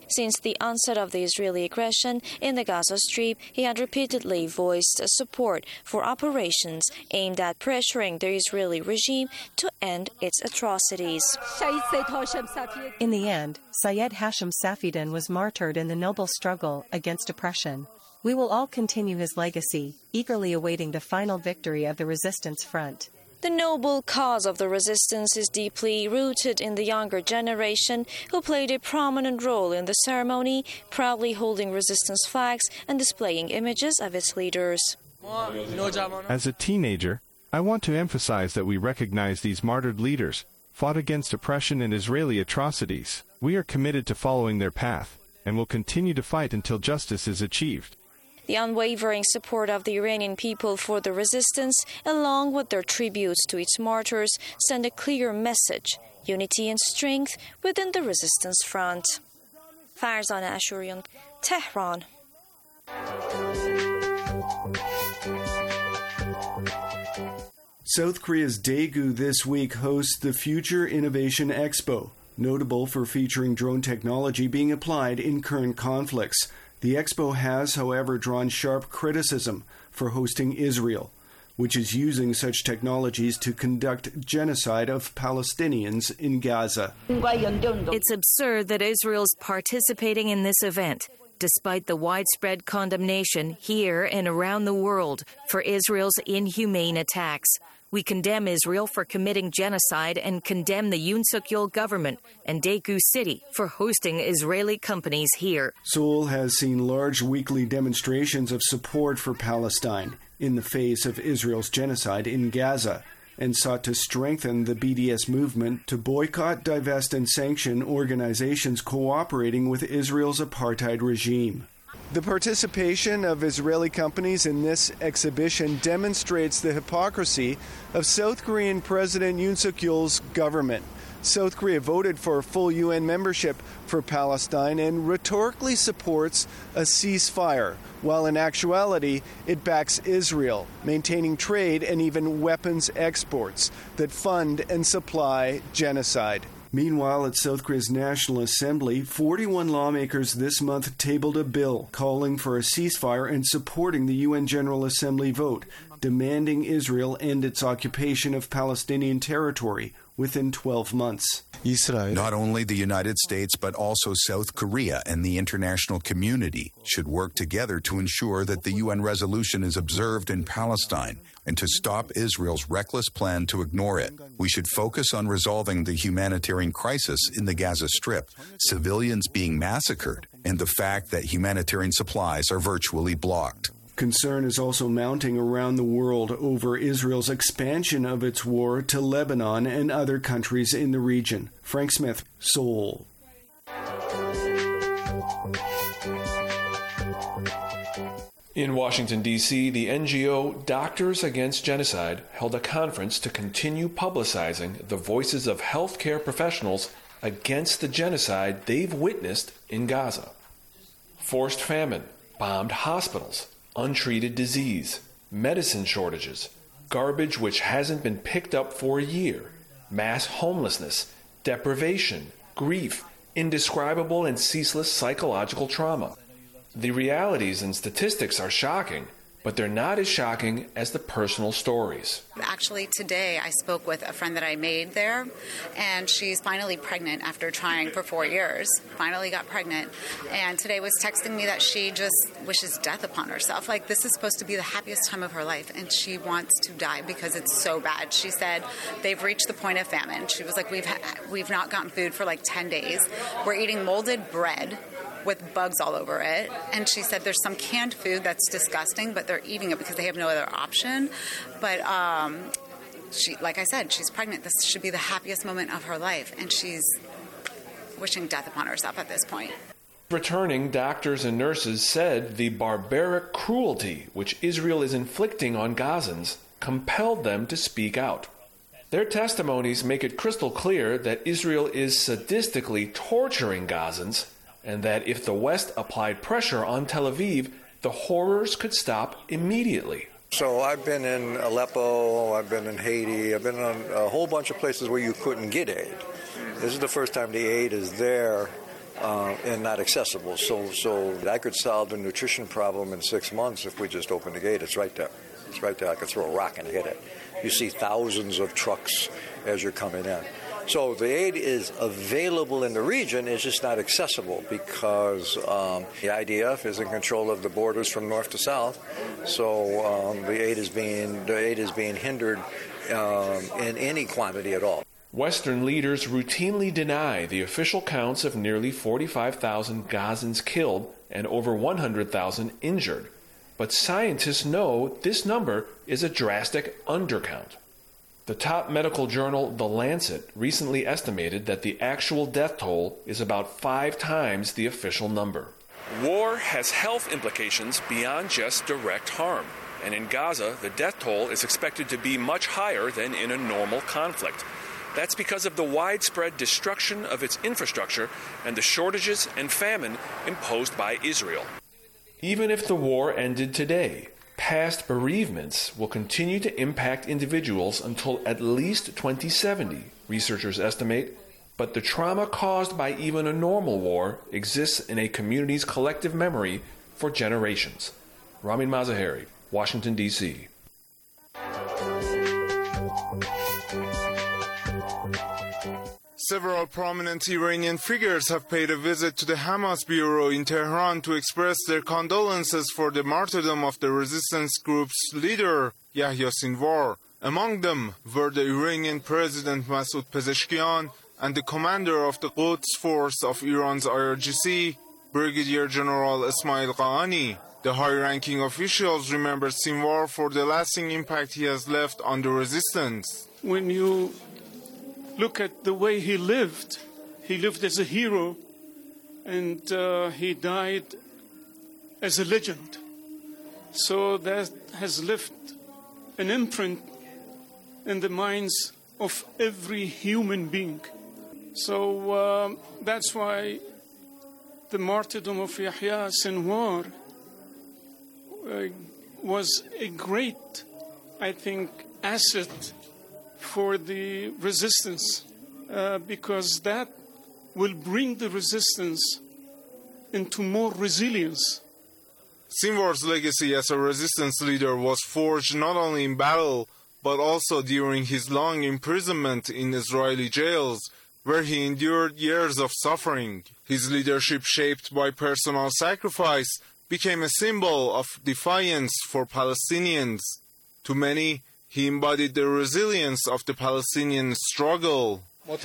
Since the onset of the Israeli aggression in the Gaza Strip, he had repeatedly voiced support for operations aimed at pressuring the Israeli regime to end its atrocities. In the end, Syed Hashim Safieddine was martyred in the noble struggle against oppression. We will all continue his legacy, eagerly awaiting the final victory of the resistance front. The noble cause of the resistance is deeply rooted in the younger generation, who played a prominent role in the ceremony, proudly holding resistance flags and displaying images of its leaders. As a teenager, I want to emphasize that we recognize these martyred leaders, fought against oppression and Israeli atrocities. We are committed to following their path, and will continue to fight until justice is achieved. The unwavering support of the Iranian people for the resistance, along with their tributes to its martyrs, send a clear message: unity and strength within the resistance front. Farzana Ashurian, Tehran. South Korea's Daegu this week hosts the Future Innovation Expo, notable for featuring drone technology being applied in current conflicts. The expo has, however, drawn sharp criticism for hosting Israel, which is using such technologies to conduct genocide of Palestinians in Gaza. It's absurd that Israel's participating in this event, despite the widespread condemnation here and around the world for Israel's inhumane attacks. We condemn Israel for committing genocide and condemn the Yoon Suk-yeol government and Daegu City for hosting Israeli companies here. Seoul has seen large weekly demonstrations of support for Palestine in the face of Israel's genocide in Gaza, and sought to strengthen the B D S movement to boycott, divest, and sanction organizations cooperating with Israel's apartheid regime. The participation of Israeli companies in this exhibition demonstrates the hypocrisy of South Korean President Yoon Suk-yeol's government. South Korea voted for full U N membership for Palestine and rhetorically supports a ceasefire, while in actuality it backs Israel, maintaining trade and even weapons exports that fund and supply genocide. Meanwhile, at South Korea's National Assembly, forty-one lawmakers this month tabled a bill calling for a ceasefire and supporting the U N General Assembly vote, demanding Israel end its occupation of Palestinian territory within twelve months. Israel. Not only the United States, but also South Korea and the international community should work together to ensure that the U N resolution is observed in Palestine and to stop Israel's reckless plan to ignore it. We should focus on resolving the humanitarian crisis in the Gaza Strip, civilians being massacred, and the fact that humanitarian supplies are virtually blocked. Concern is also mounting around the world over Israel's expansion of its war to Lebanon and other countries in the region. Frank Smith, Seoul. In Washington, D C, the N G O Doctors Against Genocide held a conference to continue publicizing the voices of healthcare professionals against the genocide they've witnessed in Gaza. Forced famine, bombed hospitals, untreated disease, medicine shortages, garbage which hasn't been picked up for a year, mass homelessness, deprivation, grief, indescribable and ceaseless psychological trauma. The realities and statistics are shocking, but they're not as shocking as the personal stories. Actually, today I spoke with a friend that I made there, and she's finally pregnant after trying for four years. Finally got pregnant, and today was texting me that she just wishes death upon herself. Like, this is supposed to be the happiest time of her life, and she wants to die because it's so bad. She said they've reached the point of famine. She was like, we've ha- we've not gotten food for like ten days. We're eating molded bread with bugs all over it. And she said there's some canned food that's disgusting, but they're eating it because they have no other option. But um, she, like I said, she's pregnant. This should be the happiest moment of her life, and she's wishing death upon herself at this point. Returning doctors and nurses said the barbaric cruelty which Israel is inflicting on Gazans compelled them to speak out. Their testimonies make it crystal clear that Israel is sadistically torturing Gazans, and that if the West applied pressure on Tel Aviv, the horrors could stop immediately. So I've been in Aleppo, I've been in Haiti, I've been in a whole bunch of places where you couldn't get aid. This is the first time the aid is there, uh, and not accessible. So, so I could solve the nutrition problem in six months if we just open the gate. It's right there. It's right there. I could throw a rock and hit it. You see thousands of trucks as you're coming in. So the aid is available in the region, it's just not accessible because um, the I D F is in control of the borders from north to south. So um, the aid is being the aid is being hindered um, in any quantity at all. Western leaders routinely deny the official counts of nearly forty-five thousand Gazans killed and over one hundred thousand injured. But scientists know this number is a drastic undercount. The top medical journal, The Lancet, recently estimated that the actual death toll is about five times the official number. War has health implications beyond just direct harm. And in Gaza, the death toll is expected to be much higher than in a normal conflict. That's because of the widespread destruction of its infrastructure and the shortages and famine imposed by Israel. Even if the war ended today, past bereavements will continue to impact individuals until at least twenty seventy, researchers estimate, but the trauma caused by even a normal war exists in a community's collective memory for generations. Ramin Mazaheri, Washington, D C Several prominent Iranian figures have paid a visit to the Hamas bureau in Tehran to express their condolences for the martyrdom of the resistance group's leader, Yahya Sinwar. Among them were the Iranian President Masoud Pezeshkian and the commander of the Quds Force of Iran's I R G C, Brigadier General Ismail Qaani. The high-ranking officials remember Sinwar for the lasting impact he has left on the resistance. When you look at the way he lived, he lived as a hero, and uh, he died as a legend. So that has left an imprint in the minds of every human being. So uh, that's why the martyrdom of Yahya Sinwar uh, was a great, I think, asset for the resistance, uh, because that will bring the resistance into more resilience. Sinwar's legacy as a resistance leader was forged not only in battle, but also during his long imprisonment in Israeli jails, where he endured years of suffering. His leadership, shaped by personal sacrifice, became a symbol of defiance for Palestinians. To many, he embodied the resilience of the Palestinian struggle.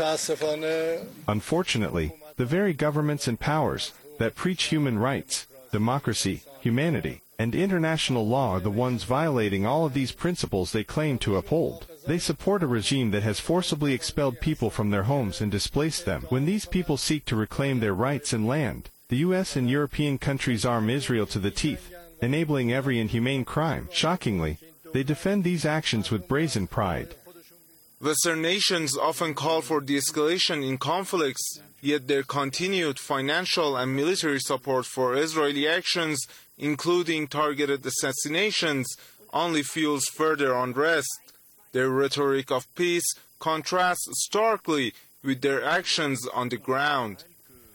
Unfortunately, the very governments and powers that preach human rights, democracy, humanity, and international law are the ones violating all of these principles they claim to uphold. They support a regime that has forcibly expelled people from their homes and displaced them. When these people seek to reclaim their rights and land, the U S and European countries arm Israel to the teeth, enabling every inhumane crime. Shockingly, they defend these actions with brazen pride. Western nations often call for de-escalation in conflicts, yet their continued financial and military support for Israeli actions, including targeted assassinations, only fuels further unrest. Their rhetoric of peace contrasts starkly with their actions on the ground.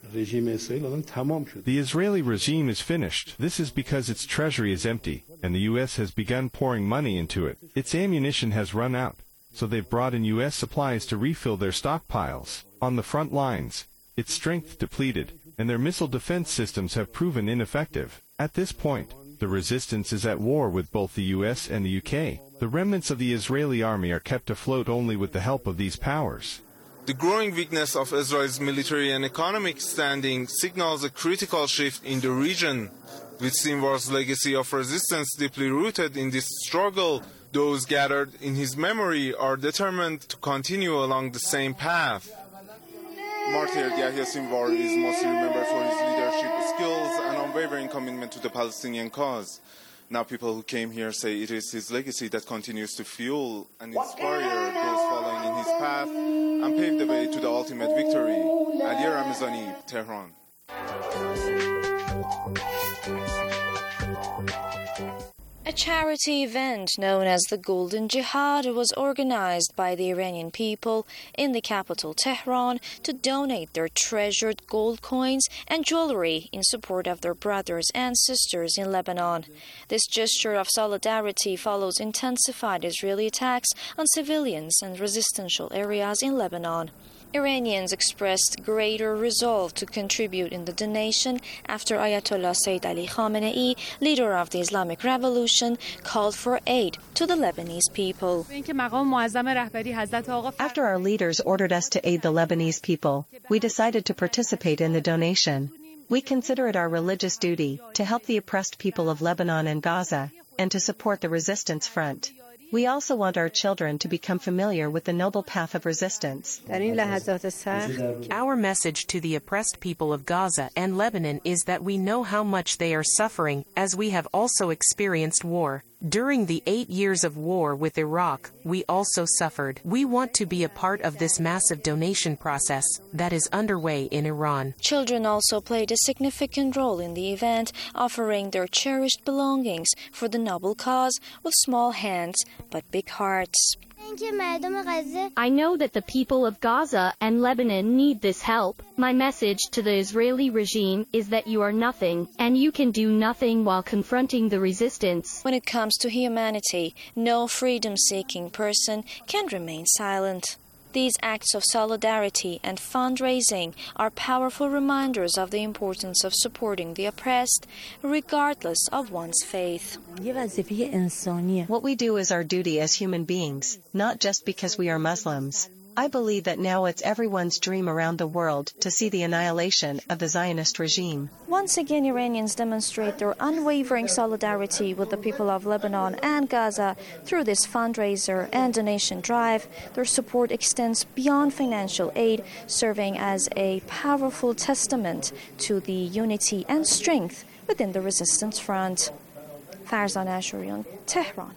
The Israeli regime is finished. This is because its treasury is empty, and the U S has begun pouring money into it. Its ammunition has run out, so they've brought in U S supplies to refill their stockpiles. On the front lines, its strength depleted, and their missile defense systems have proven ineffective. At this point, the resistance is at war with both the U S and the U K. The remnants of the Israeli army are kept afloat only with the help of these powers. The growing weakness of Israel's military and economic standing signals a critical shift in the region. With Sinwar's legacy of resistance deeply rooted in this struggle, those gathered in his memory are determined to continue along the same path. Martyr Yahya Sinwar is mostly remembered for his leadership skills and unwavering commitment to the Palestinian cause. Now people who came here say it is his legacy that continues to fuel and inspire those following in his path and pave the way to the ultimate victory. Ali Ramazani, Tehran. A charity event known as the Golden Jihad was organized by the Iranian people in the capital Tehran to donate their treasured gold coins and jewelry in support of their brothers and sisters in Lebanon. This gesture of solidarity follows intensified Israeli attacks on civilians and resistential areas in Lebanon. Iranians expressed greater resolve to contribute in the donation after Ayatollah Sayyid Ali Khamenei, leader of the Islamic Revolution, called for aid to the Lebanese people. After our leaders ordered us to aid the Lebanese people, we decided to participate in the donation. We consider it our religious duty to help the oppressed people of Lebanon and Gaza and to support the resistance front. We also want our children to become familiar with the noble path of resistance. Our message to the oppressed people of Gaza and Lebanon is that we know how much they are suffering, as we have also experienced war. During the eight years of war with Iraq, we also suffered. We want to be a part of this massive donation process that is underway in Iran. Children also played a significant role in the event, offering their cherished belongings for the noble cause with small hands but big hearts. I know that the people of Gaza and Lebanon need this help. My message to the Israeli regime is that you are nothing, and you can do nothing while confronting the resistance. When it comes to humanity, no freedom-seeking person can remain silent. These acts of solidarity and fundraising are powerful reminders of the importance of supporting the oppressed, regardless of one's faith. What we do is our duty as human beings, not just because we are Muslims. I believe that now it's everyone's dream around the world to see the annihilation of the Zionist regime. Once again, Iranians demonstrate their unwavering solidarity with the people of Lebanon and Gaza through this fundraiser and donation drive. Their support extends beyond financial aid, serving as a powerful testament to the unity and strength within the resistance front. Farzan Ashurian, Tehran.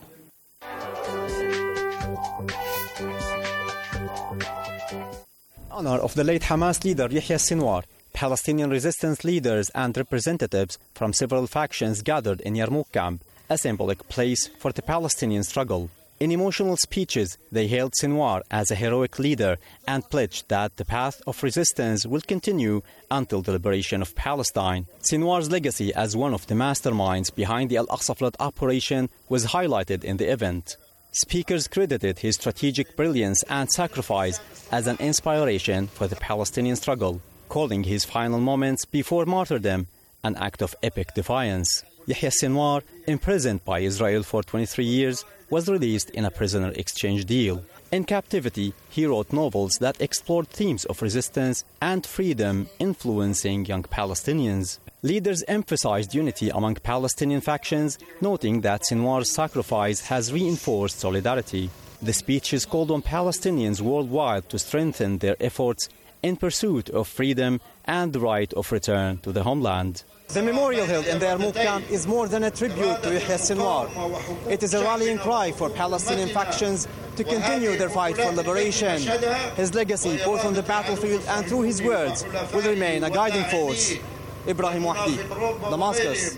Honor of the late Hamas leader Yahya Sinwar, Palestinian resistance leaders and representatives from several factions gathered in Yarmouk camp, a symbolic place for the Palestinian struggle. In emotional speeches, they hailed Sinwar as a heroic leader and pledged that the path of resistance will continue until the liberation of Palestine. Sinwar's legacy as one of the masterminds behind the Al-Aqsa Flood operation was highlighted in the event. Speakers credited his strategic brilliance and sacrifice as an inspiration for the Palestinian struggle, calling his final moments before martyrdom an act of epic defiance. Yahya Sinwar, imprisoned by Israel for twenty-three years, was released in a prisoner exchange deal. In captivity, he wrote novels that explored themes of resistance and freedom, influencing young Palestinians. Leaders emphasized unity among Palestinian factions, noting that Sinwar's sacrifice has reinforced solidarity. The speeches called on Palestinians worldwide to strengthen their efforts in pursuit of freedom and the right of return to the homeland. The memorial held in the Yarmouk camp is more than a tribute to Yahya Sinwar. It is a rallying cry for Palestinian factions to continue their fight for liberation. His legacy, both on the battlefield and through his words, will remain a guiding force. Ibrahim Wahdi, Damascus.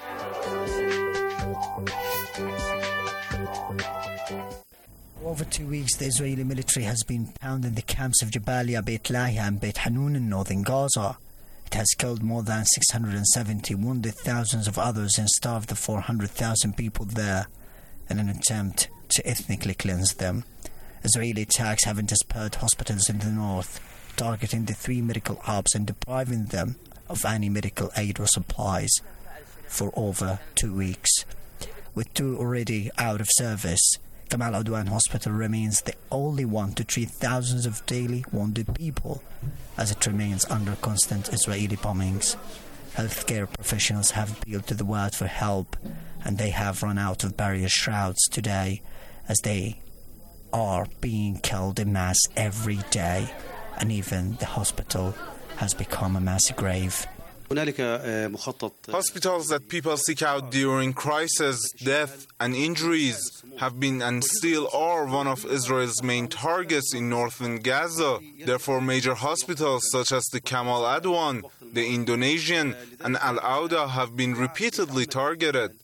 Over two weeks, the Israeli military has been pounding the camps of Jabalia, Beit Lahia and Beit Hanun in northern Gaza. It has killed more than six hundred seventy, wounded thousands of others and starved the four hundred thousand people there in an attempt to ethnically cleanse them. Israeli attacks have dispersed hospitals in the north, targeting the three medical hubs and depriving them of any medical aid or supplies for over two weeks. With two already out of service, Kamal Adwan Hospital remains the only one to treat thousands of daily wounded people, as it remains under constant Israeli bombings. Healthcare professionals have appealed to the world for help, and they have run out of barrier shrouds today, as they are being killed en masse every day, and even the hospital has become a mass grave. Hospitals that people seek out during crisis, death and injuries have been and still are one of Israel's main targets in northern Gaza. Therefore, major hospitals such as the Kamal Adwan, the Indonesian and Al-Auda have been repeatedly targeted.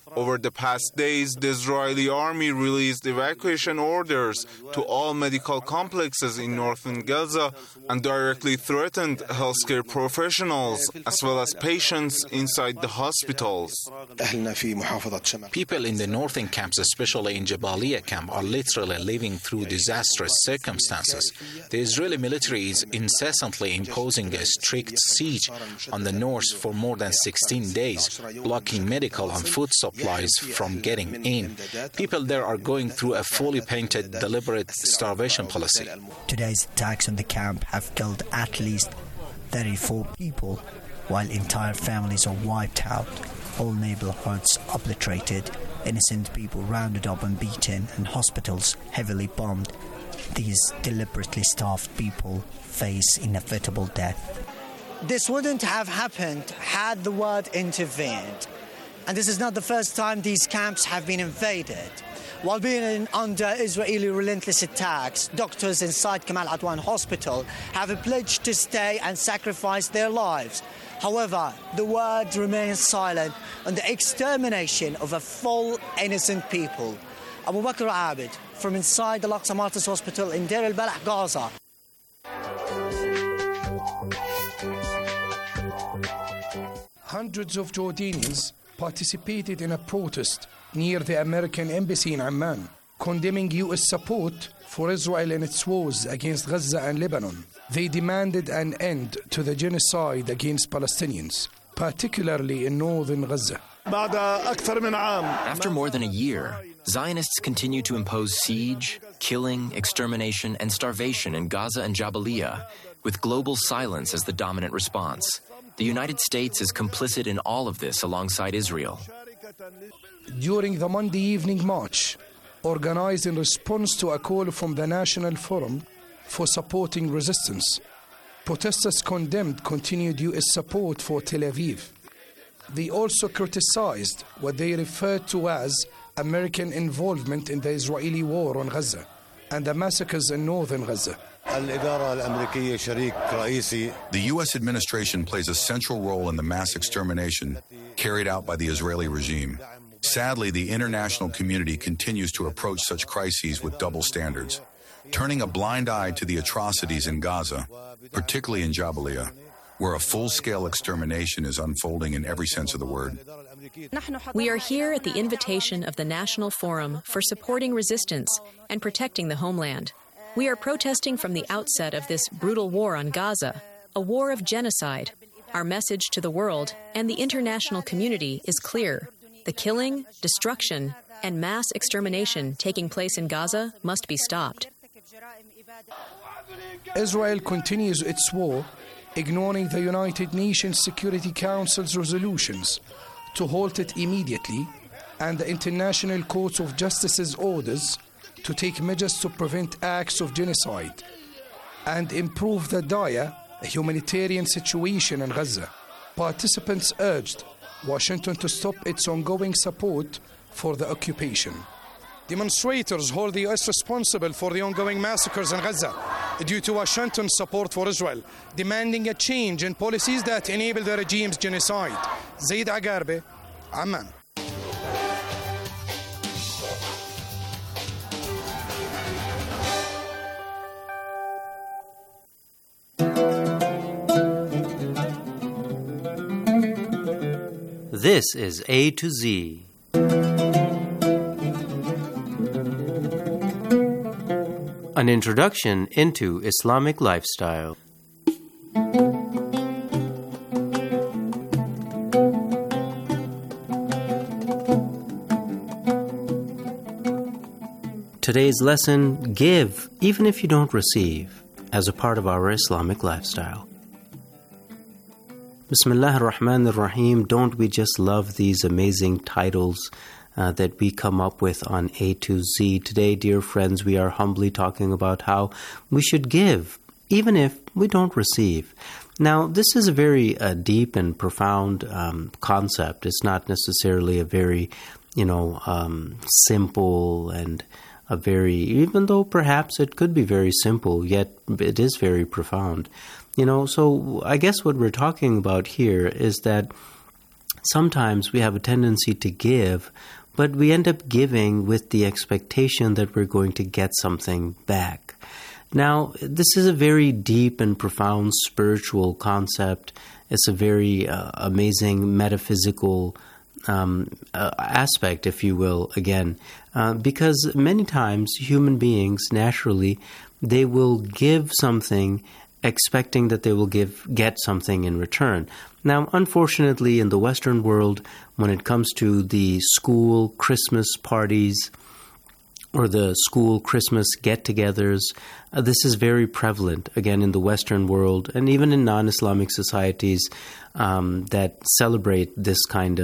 Over the past days, the Israeli army released evacuation orders to all medical complexes in northern Gaza and directly threatened healthcare professionals as well as patients inside the hospitals. People in the northern camps, especially in Jabalia camp, are literally living through disastrous circumstances. The Israeli military is incessantly imposing a strict siege on the north for more than sixteen days, blocking medical and food supplies from getting in. People there are going through a fully painted, deliberate starvation policy. Today's attacks on the camp have killed at least thirty-four people, while entire families are wiped out, whole neighborhoods obliterated, innocent people rounded up and beaten, and hospitals heavily bombed. These deliberately starved people face inevitable death. This wouldn't have happened had the world intervened. And this is not the first time these camps have been invaded. While being in, under Israeli relentless attacks, doctors inside Kamal Adwan Hospital have pledged to stay and sacrifice their lives. However, the world remains silent on the extermination of a full innocent people. Abu Bakr Abid from inside the Al-Aqsa Martyrs Hospital in Deir al-Balah, Gaza. Hundreds of Jordanians participated in a protest near the American embassy in Amman, condemning U S support for Israel in its wars against Gaza and Lebanon. They demanded an end to the genocide against Palestinians, particularly in northern Gaza. After more than a year, Zionists continue to impose siege, killing, extermination, and starvation in Gaza and Jabalia, with global silence as the dominant response. The United States is complicit in all of this alongside Israel. During the Monday evening march, organized in response to a call from the National Forum for Supporting Resistance, protesters condemned continued U S support for Tel Aviv. They also criticized what they referred to as American involvement in the Israeli war on Gaza and the massacres in northern Gaza. The U S administration plays a central role in the mass extermination carried out by the Israeli regime. Sadly, the international community continues to approach such crises with double standards, turning a blind eye to the atrocities in Gaza, particularly in Jabalia, where a full-scale extermination is unfolding in every sense of the word. We are here at the invitation of the National Forum for Supporting Resistance and Protecting the Homeland. We are protesting from the outset of this brutal war on Gaza, a war of genocide. Our message to the world and the international community is clear. The killing, destruction, and mass extermination taking place in Gaza must be stopped. Israel continues its war, ignoring the United Nations Security Council's resolutions to halt it immediately and the International Court of Justice's orders to take measures to prevent acts of genocide and improve the dire humanitarian situation in Gaza. Participants urged Washington to stop its ongoing support for the occupation. Demonstrators hold the U S responsible for the ongoing massacres in Gaza due to Washington's support for Israel, demanding a change in policies that enable the regime's genocide. Zaid Agarbe, Amman. This is A to Z. An introduction into Islamic lifestyle. Today's lesson, give even if you don't receive, as a part of our Islamic lifestyle. Bismillah ar-Rahman ar-Rahim. Don't we just love these amazing titles uh, that we come up with on A to Z? Today, dear friends, we are humbly talking about how we should give, even if we don't receive. Now, this is a very uh, deep and profound um, concept. It's not necessarily a very, you know, um, simple and a very, even though perhaps it could be very simple, yet it is very profound. You know, so I guess what we're talking about here is that sometimes we have a tendency to give, but we end up giving with the expectation that we're going to get something back. Now, this is a very deep and profound spiritual concept. It's a very uh, amazing metaphysical um, uh, aspect, if you will, again, uh, because many times human beings, naturally, they will give something expecting that they will give get something in return. Now, unfortunately, in the Western world, when it comes to the school Christmas parties or the school Christmas get-togethers, uh, this is very prevalent, again, in the Western world and even in non-Islamic societies um, that celebrate this kind of